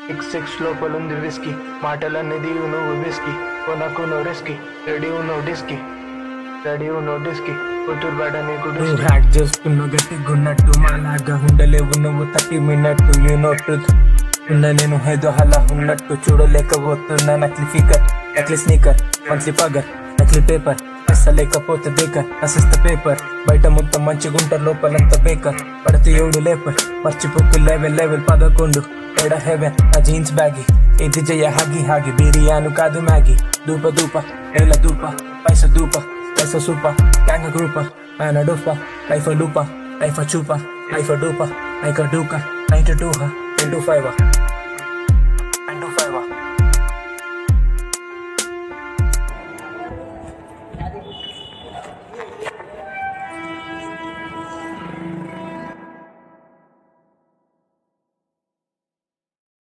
Six లోపలుంది whisky, మాటలనేది నువ్వు whisky, కొనకు నో రిస్కీ, రెడీ నో డిస్కీ, కూతురు బడ నీకు నువ్వు హ్యాక్ చేస్తున్నావు గట్టిగున్నట్టు, మాలాగా ఉండలేవు నువ్వు 30 మినిట్టు. యూ నో ట్రూత్ ఉన్నా నేను ఏదో అలా ఉన్నట్టు, చూడలేకపోతున్నా నకిలీ ఫిగర్, నకిలీ స్నీకర్, మంత్లీ పగర్, నకిలీ పేపర్, లేకపోతే బేకర్, అసిస్త పేపర్. బయట మొత్తం మంచిగుంటారు, లోపలంతా బేకర్. పడితే ఏడు లేపర్, మర్చిపోకు లెవెల్ 11 ఏడ హెవెన్ నా జీన్స్ బ్యాగి. ఇది జయ హాగి బిర్యాను కాదు మ్యాగీ. దూప ఏల దూప, పైస సూప, గ్యాంగ గ్రూప, ఆయన డూప, లైఫ్ లూప, లైఫ్ చూప, లైఫ్ డూప, లైక్ డూక, 9 to 2 9 to 5 9 to 5